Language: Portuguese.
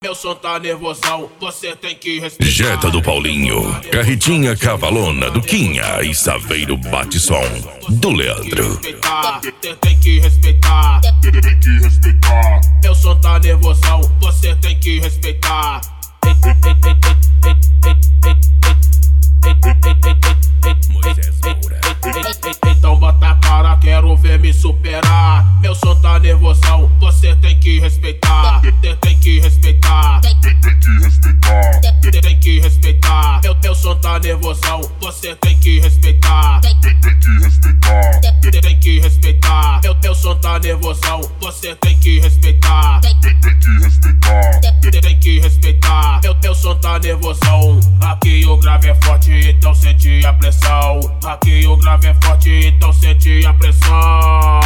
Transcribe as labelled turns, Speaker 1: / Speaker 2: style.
Speaker 1: Meu som tá nervosão, você tem que respeitar.
Speaker 2: Jetta do Paulinho, Carretinha Cavalona do Quinha e Saveiro Bate-som do Leandro.
Speaker 1: Tem que respeitar, tem que respeitar. Meu som tá nervosão, você tem que respeitar. Então bota a cara, quero ver me superar. Meu som tá nervosão, você tem que respeitar. Tem que respeitar, tem que respeitar. Tem que respeitar. Meu som tá nervosão, você tem que respeitar. Tem que respeitar, tem que respeitar. Meu som tá nervosão, você tem que respeitar. Tem que respeitar, tem que respeitar. Meu som tá nervosão. Aqui o grave é forte, então sente a pressão. Aqui o grave é forte, então sente a pressão.